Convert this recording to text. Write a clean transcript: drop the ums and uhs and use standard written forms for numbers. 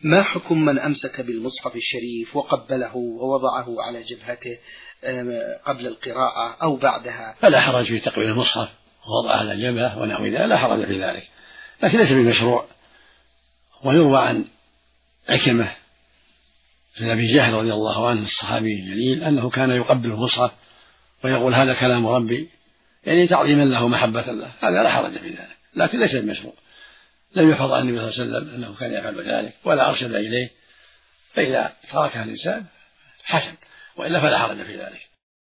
ما حكم من أمسك بالمصحف الشريف وقبله ووضعه على جبهته قبل القراءة أو بعدها؟ فلا حرج في تقبيل المصحف ووضعه على جبهه ونحو ذلك، لا حرج في ذلك، لكن ليس بمشروع. ويروى عن عكرمة بن أبي جهل رضي الله عنه الصحابي الجليل أنه كان يقبل المصحف ويقول هذا كلام ربي، يعني تعظيما له محبة له، هذا لا حرج في ذلك، لكن ليس بمشروع. لم يحفظ عن النبي صلى الله عليه وسلم أنه كان يفعل ذلك ولا أرشد إليه، فإذا تركها الإنسان حسن، وإلا فلا حرج في ذلك.